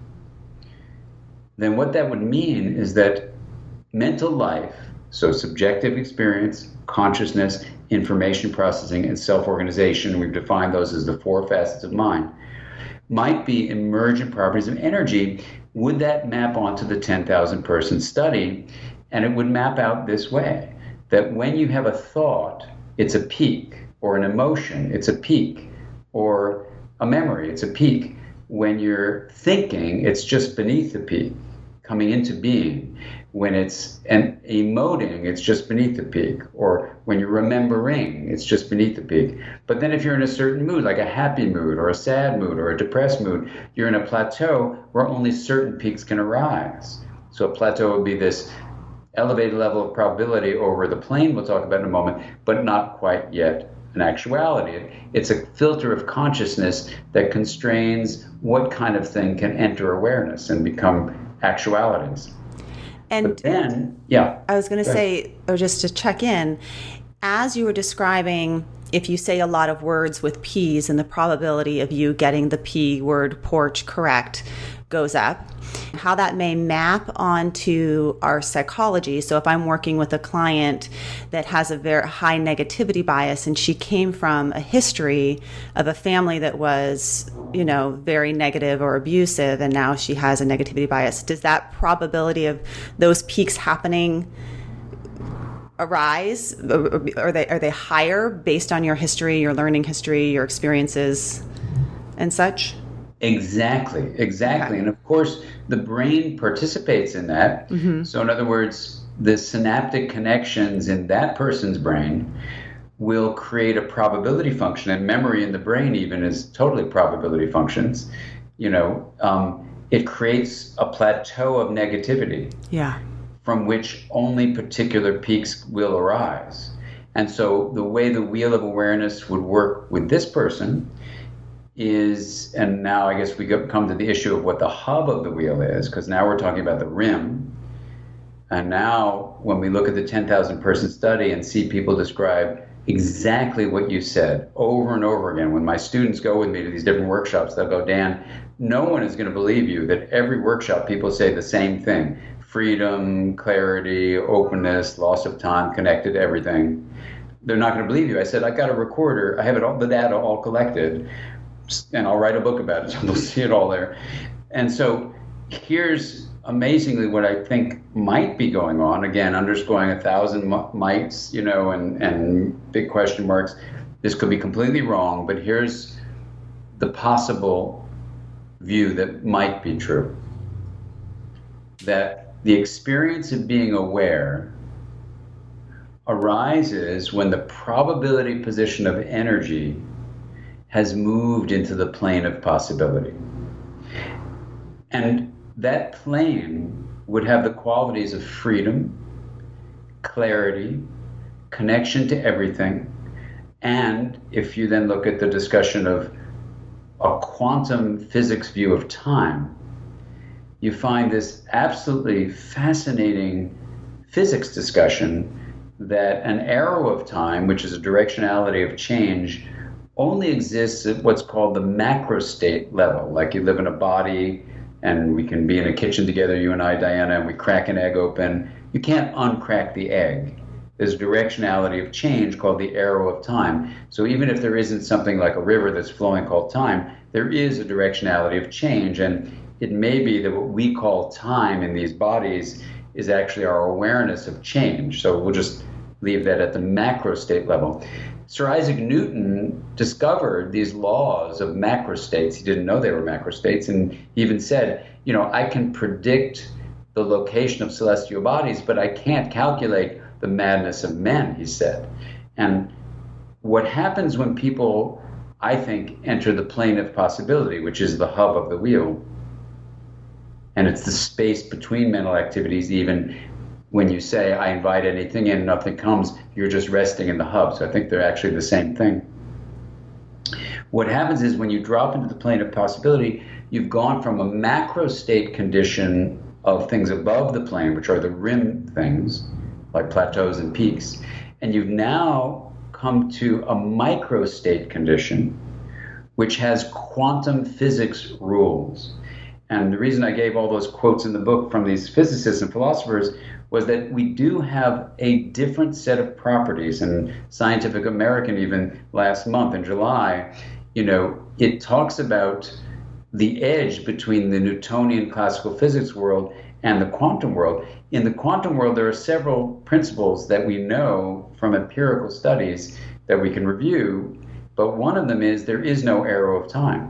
then what that would mean is that mental life, so subjective experience, consciousness, information processing, and self-organization, we've defined those as the four facets of mind, might be emergent properties of energy. Would that map onto the ten thousand person study? And it would map out this way, that when you have a thought, it's a peak, or an emotion, it's a peak, or a memory, it's a peak. When you're thinking, it's just beneath the peak, coming into being. When it's an emoting, it's just beneath the peak. Or when you're remembering, it's just beneath the peak. But then if you're in a certain mood, like a happy mood or a sad mood or a depressed mood, you're in a plateau where only certain peaks can arise. So a plateau would be this elevated level of probability over the plane we'll talk about in a moment, but not quite yet an actuality. It's a filter of consciousness that constrains what kind of thing can enter awareness and become actualities. And but then, yeah. I was going to say, or just to check in, as you were describing, if you say a lot of words with P's and the probability of you getting the P word porch correct goes up, how that may map onto our psychology. So if I'm working with a client that has a very high negativity bias and she came from a history of a family that was, you know, very negative or abusive, and now she has a negativity bias, does that probability of those peaks happening arise? Are they, are they higher based on your history, your learning history, your experiences and such? Exactly, exactly. Yeah. And of course, the brain participates in that. Mm-hmm. So in other words, the synaptic connections in that person's brain will create a probability function, and memory in the brain even is totally probability functions. You know, um, it creates a plateau of negativity. Yeah. From which only particular peaks will arise. And so the way the wheel of awareness would work with this person is, and now I guess we go, come to the issue of what the hub of the wheel is, because now we're talking about the rim. And now when we look at the ten thousand person study and see people describe exactly what you said over and over again, when my students go with me to these different workshops, they'll go, Dan, no one is going to believe you that every workshop people say the same thing. Freedom, clarity, openness, loss of time, connected to everything. They're not going to believe you. I said, I got a recorder. I have it all, the data all collected, and I'll write a book about it, so we'll see it all there. And so here's amazingly what I think might be going on. Again, underscoring a thousand mights, you know, and, and big question marks. This could be completely wrong, but here's the possible view that might be true. That the experience of being aware arises when the probability position of energy has moved into the plane of possibility. And that plane would have the qualities of freedom, clarity, connection to everything, and if you then look at the discussion of a quantum physics view of time, you find this absolutely fascinating physics discussion that an arrow of time, which is a directionality of change, only exists at what's called the macro state level. Like you live in a body and we can be in a kitchen together, you and I, Diana, and we crack an egg open. you can't uncrack the egg. There's a directionality of change called the arrow of time. So even if there isn't something like a river that's flowing called time, there is a directionality of change. And it may be that what we call time in these bodies is actually our awareness of change. So we'll just leave that at the macro state level. Sir Isaac Newton discovered these laws of macro states. He didn't know they were macro states. And he even said, you know, I can predict the location of celestial bodies, but I can't calculate the madness of men, he said. And what happens when people, I think, enter the plane of possibility, which is the hub of the wheel, and it's the space between mental activities, even when you say, I invite anything in, nothing comes, you're just resting in the hub. So I think they're actually the same thing. What happens is when you drop into the plane of possibility, you've gone from a macro state condition of things above the plane, which are the rim things, like plateaus and peaks, and you've now come to a micro state condition, which has quantum physics rules. And the reason I gave all those quotes in the book from these physicists and philosophers was that we do have a different set of properties. And Scientific American, even last month in July, you know, it talks about the edge between the Newtonian classical physics world and the quantum world. In the quantum world, there are several principles that we know from empirical studies that we can review, but one of them is there is no arrow of time.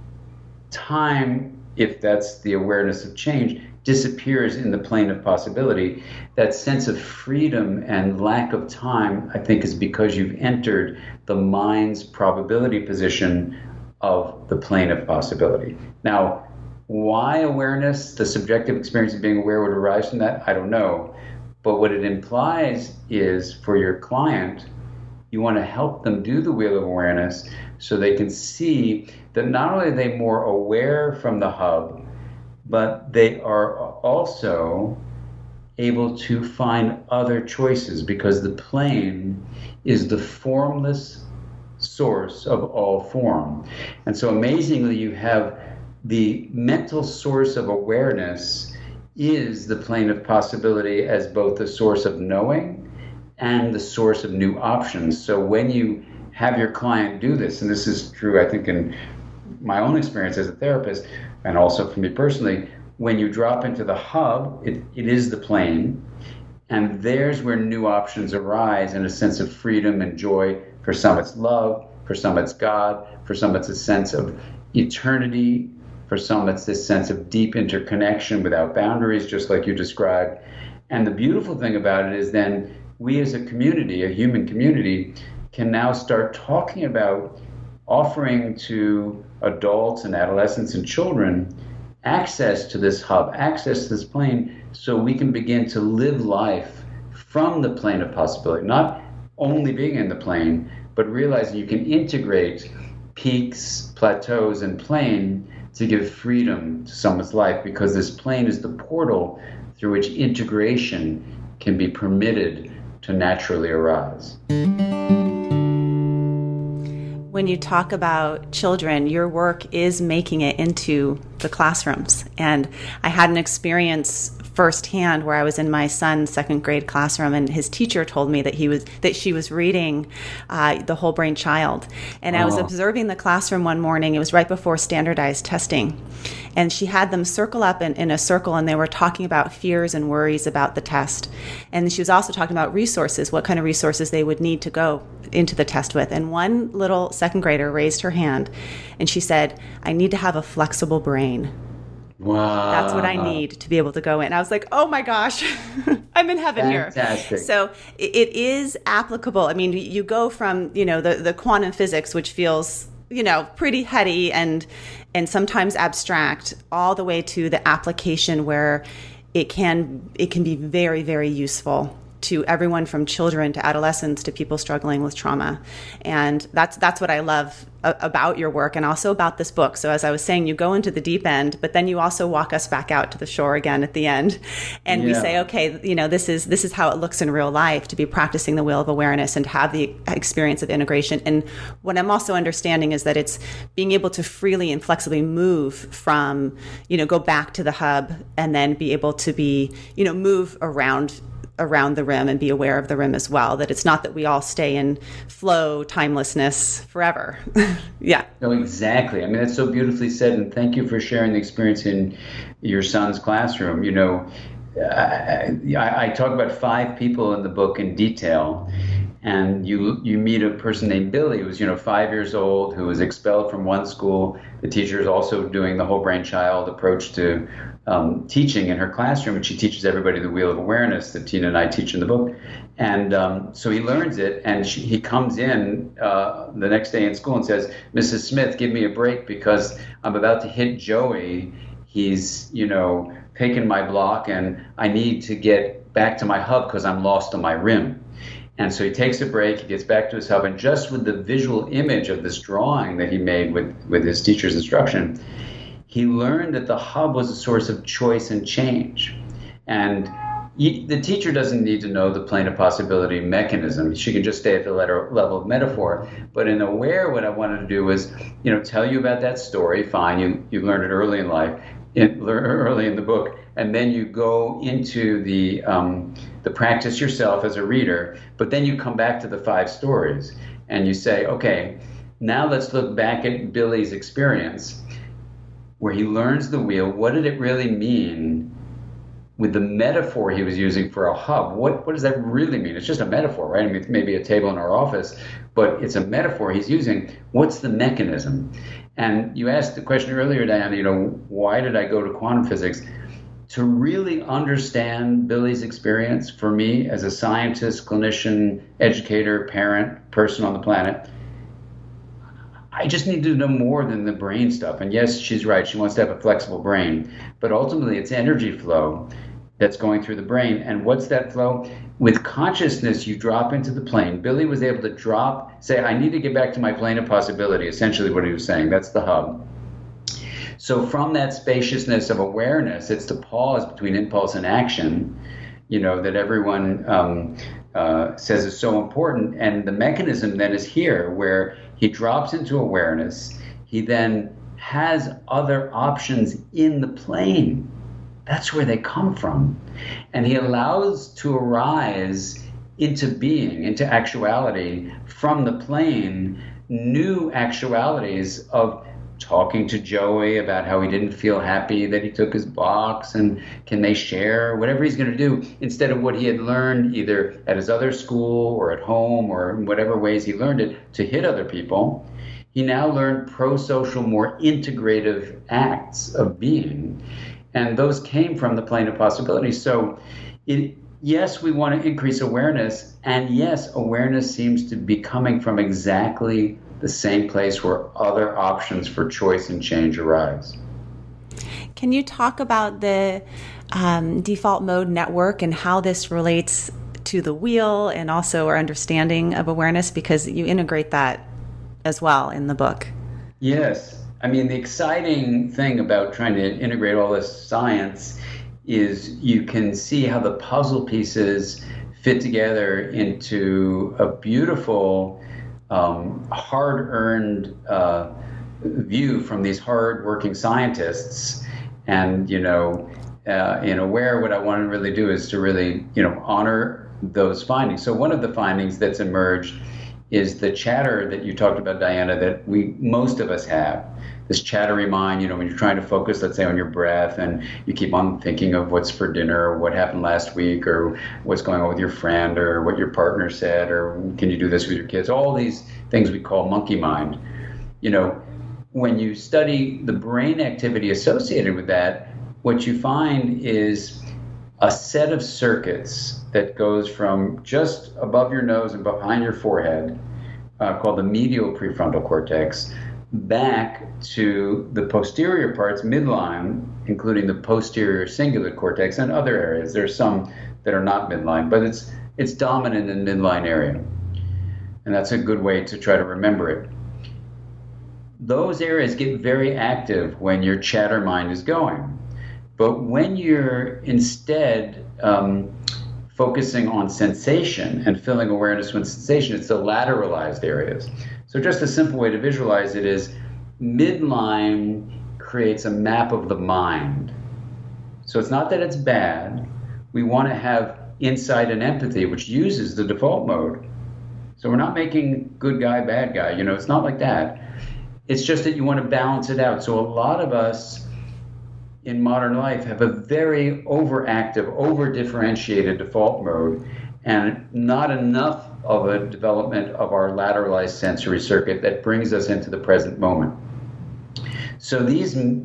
Time, if that's the awareness of change, disappears in the plane of possibility. That sense of freedom and lack of time, I think, is because you've entered the mind's probability position of the plane of possibility. Now, why awareness, the subjective experience of being aware would arise from that, I don't know. But what it implies is for your client, you want to help them do the wheel of awareness so they can see that not only are they more aware from the hub, but they are also able to find other choices, because the plane is the formless source of all form. And so amazingly, you have the mental source of awareness is the plane of possibility as both the source of knowing and the source of new options. So when you have your client do this, and this is true, I think, in my own experience as a therapist, and also for me personally, when you drop into the hub, it, it is the plane, and there's where new options arise and a sense of freedom and joy. For some it's love, for some it's God, for some it's a sense of eternity, for some it's this sense of deep interconnection without boundaries, just like you described. And the beautiful thing about it is then we as a community, a human community, can now start talking about offering to adults and adolescents and children access to this hub, access to this plane, so we can begin to live life from the plane of possibility, not only being in the plane, but realizing you can integrate peaks, plateaus, and plane to give freedom to someone's life, because this plane is the portal through which integration can be permitted to naturally arise. When you talk about children, your work is making it into the classrooms. And I had an experience firsthand where I was in my son's second grade classroom, and his teacher told me that he was that she was reading uh, The Whole Brain Child. And I was Oh. observing the classroom one morning. It was right before standardized testing. And she had them circle up in, in a circle, and they were talking about fears and worries about the test. And she was also talking about resources, what kind of resources they would need to go into the test with. And one little second grader raised her hand, and she said, "I need to have a flexible brain. Wow. That's what I need to be able to go in." I was like, oh my gosh, I'm in heaven Fantastic. here. So it, it is applicable. I mean, you go from, you know, the, the quantum physics, which feels, you know, pretty heady and and sometimes abstract, all the way to the application where it can it can be very, very useful to everyone from children to adolescents to people struggling with trauma. And that's that's what I love a- about your work, and also about this book. So as I was saying, you go into the deep end, but then you also walk us back out to the shore again at the end. And we Yeah. say, okay, you know, this is this is how it looks in real life to be practicing the wheel of awareness and to have the experience of integration. And what I'm also understanding is that it's being able to freely and flexibly move from, you know, go back to the hub and then be able to be, you know, move around around the rim and be aware of the rim as well, that it's not that we all stay in flow, timelessness forever. Yeah. No, exactly. I mean, that's so beautifully said. And thank you for sharing the experience in your son's classroom. You know, I, I, I talk about five people in the book in detail. And you you meet a person named Billy, who was, you know, five years old, who was expelled from one school. The teacher is also doing the whole brain child approach to um, teaching in her classroom, and she teaches everybody the Wheel of Awareness that Tina and I teach in the book. And um, so he learns it, and she, he comes in uh, the next day in school and says, "Missus Smith, give me a break because I'm about to hit Joey. He's, you know, taken my block, and I need to get back to my hub because I'm lost on my rim." And so he takes a break, he gets back to his hub, and just with the visual image of this drawing that he made with, with his teacher's instruction, he learned that the hub was a source of choice and change. And he, the teacher doesn't need to know the plane of possibility mechanism. She can just stay at the letter, level of metaphor. But in Aware, what I wanted to do was, you know, tell you about that story. Fine, you, you learned it early in life, in, early in the book. And then you go into the um, the practice yourself as a reader, but then you come back to the five stories and you say, okay, now let's look back at Billy's experience where he learns the wheel. What did it really mean with the metaphor he was using for a hub? What, what does that really mean? It's just a metaphor, right? I mean, it's maybe a table in our office, but it's a metaphor he's using. What's the mechanism? And you asked the question earlier, Diana, you know, why did I go to quantum physics? To really understand Billy's experience, for me as a scientist, clinician, educator, parent, person on the planet, I just need to know more than the brain stuff. And yes, she's right. She wants to have a flexible brain. But ultimately, it's energy flow that's going through the brain. And what's that flow? With consciousness, you drop into the plane. Billy was able to drop, say, I need to get back to my plane of possibility, essentially what he was saying. That's the hub. So from that spaciousness of awareness, it's the pause between impulse and action, you know, that everyone um, uh, says is so important. And the mechanism then is here, where he drops into awareness. He then has other options in the plane. That's where they come from. And he allows to arise into being, into actuality from the plane, new actualities of talking to Joey about how he didn't feel happy that he took his box, and can they share whatever he's going to do, instead of what he had learned either at his other school or at home or in whatever ways he learned it to hit other people. He now learned pro-social, more integrative acts of being, and those came from the plane of possibility. So it, yes, we want to increase awareness, and yes, awareness seems to be coming from exactly the same place where other options for choice and change arise. Can you talk about the um, default mode network and how this relates to the wheel and also our understanding of awareness? Because you integrate that as well in the book. Yes. I mean, the exciting thing about trying to integrate all this science is you can see how the puzzle pieces fit together into a beautiful Um, hard-earned uh, view from these hard-working scientists. And, you know, uh, in Aware, what I want to really do is to really, you know, honor those findings. So one of the findings that's emerged is the chatter that you talked about, Diana, that we, most of us have. This chattery mind, you know, when you're trying to focus, let's say, on your breath, and you keep on thinking of what's for dinner, or what happened last week, or what's going on with your friend, or what your partner said, or can you do this with your kids? All these things we call monkey mind. You know, when you study the brain activity associated with that, what you find is a set of circuits that goes from just above your nose and behind your forehead, uh, called the medial prefrontal cortex, back to the posterior parts, midline, including the posterior cingulate cortex and other areas. There's some that are not midline, but it's it's dominant in the midline area. And that's a good way to try to remember it. Those areas get very active when your chatter mind is going. But when you're instead um, focusing on sensation and filling awareness with sensation, it's the lateralized areas. So just a simple way to visualize it is midline creates a map of the mind. So it's not that it's bad. We want to have, insight and empathy, which uses the default mode. So we're not making good guy, bad guy. You know, it's not like that. It's just that you want to balance it out. So a lot of us in modern life have a very overactive, over-differentiated default mode, and not enough of a development of our lateralized sensory circuit that brings us into the present moment. So these m-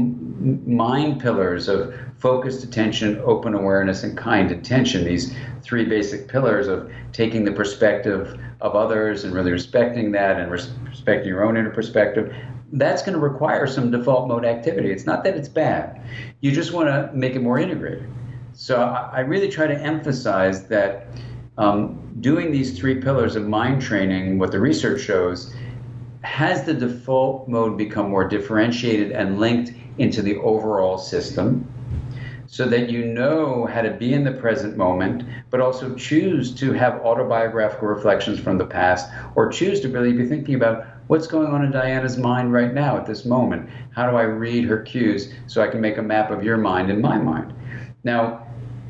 m- mind pillars of focused attention, open awareness, and kind intention, these three basic pillars of taking the perspective of others and really respecting that and res- respecting your own inner perspective, that's going to require some default mode activity. It's not that it's bad. You just want to make it more integrated. So I, I really try to emphasize that um, doing these three pillars of mind training, what the research shows, has the default mode become more differentiated and linked into the overall system, so that you know how to be in the present moment, but also choose to have autobiographical reflections from the past, or choose to really be thinking about what's going on in Diana's mind right now at this moment. How do I read her cues so I can make a map of your mind and my mind? Now,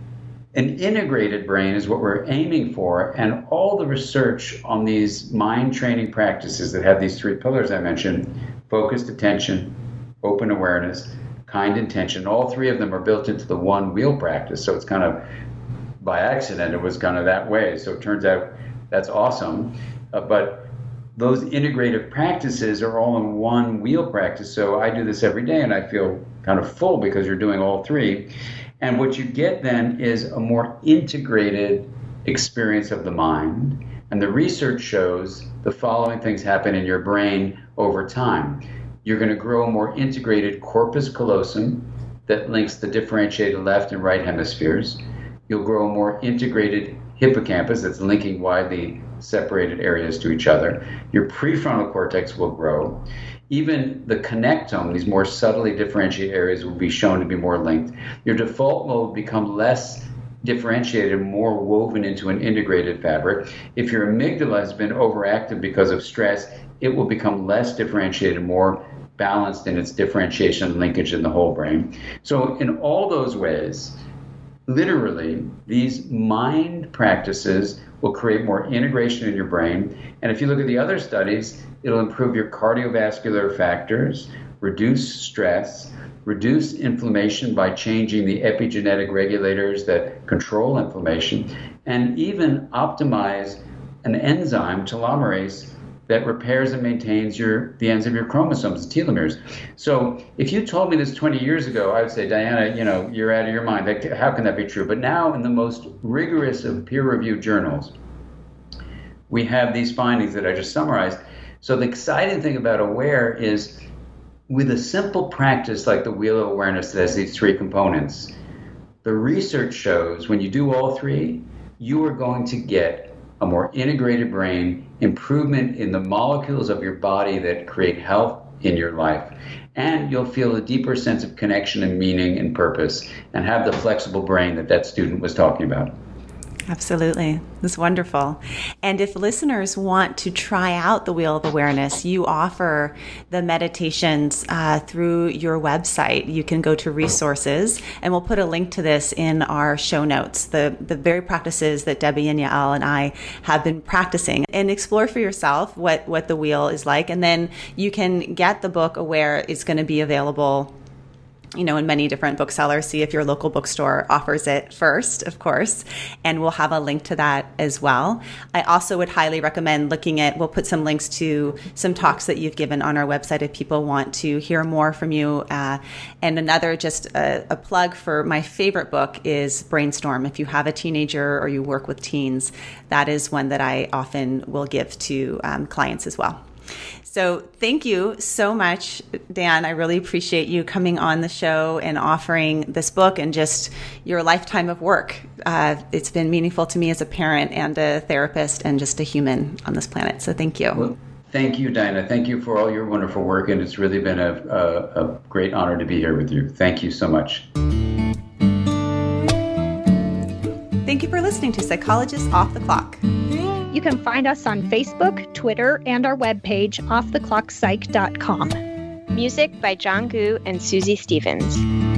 an integrated brain is what we're aiming for, and all the research on these mind training practices that have these three pillars I mentioned, focused attention, open awareness, kind intention, all three of them are built into the one wheel practice. So it's kind of by accident, it was kind of that way. So it turns out that's awesome. Uh, but those integrative practices are all in one wheel practice. So I do this every day and I feel kind of full because you're doing all three. And what you get then is a more integrated experience of the mind. And the research shows the following things happen in your brain over time. You're going to grow a more integrated corpus callosum that links the differentiated left and right hemispheres. You'll grow a more integrated hippocampus that's linking widely separated areas to each other. Your prefrontal cortex will grow. Even the connectome, these more subtly differentiated areas, will be shown to be more linked. Your default mode will become less differentiated, more woven into an integrated fabric. If your amygdala has been overactive because of stress, it will become less differentiated, more balanced in its differentiation and linkage in the whole brain. So in all those ways, literally, these mind practices will create more integration in your brain. And if you look at the other studies, it'll improve your cardiovascular factors, reduce stress, reduce inflammation by changing the epigenetic regulators that control inflammation, and even optimize an enzyme, telomerase, that repairs and maintains your the ends of your chromosomes, the telomeres. So if you told me this twenty years ago, I would say, Diana, you know, you're out of your mind. That, how can that be true? But now in the most rigorous of peer-reviewed journals, we have these findings that I just summarized. So the exciting thing about AWARE is, with a simple practice like the Wheel of Awareness that has these three components, the research shows when you do all three, you are going to get a more integrated brain, improvement in the molecules of your body that create health in your life, and you'll feel a deeper sense of connection and meaning and purpose, and have the flexible brain that that student was talking about. Absolutely. That's wonderful. And if listeners want to try out the Wheel of Awareness, you offer the meditations uh, through your website. You can go to resources, and we'll put a link to this in our show notes, the, the very practices that Debbie and Yael and I have been practicing, and explore for yourself what, what the wheel is like. And then you can get the book AWARE. It's going to be available, you know, in many different booksellers. See if your local bookstore offers it first, of course, and we'll have a link to that as well. I also would highly recommend looking at, we'll put some links to some talks that you've given on our website if people want to hear more from you. Uh, and another, just a, a plug for my favorite book is Brainstorm. If you have a teenager or you work with teens, that is one that I often will give to um, clients as well. So thank you so much, Dan. I really appreciate you coming on the show and offering this book and just your lifetime of work. Uh, it's been meaningful to me as a parent and a therapist and just a human on this planet. So thank you. Well, thank you, Diana. Thank you for all your wonderful work, and it's really been a, a, a great honor to be here with you. Thank you so much. Thank you for listening to Psychologists Off the Clock. You can find us on Facebook, Twitter, and our webpage, off the clock psych dot com. Music by John Gu and Susie Stevens.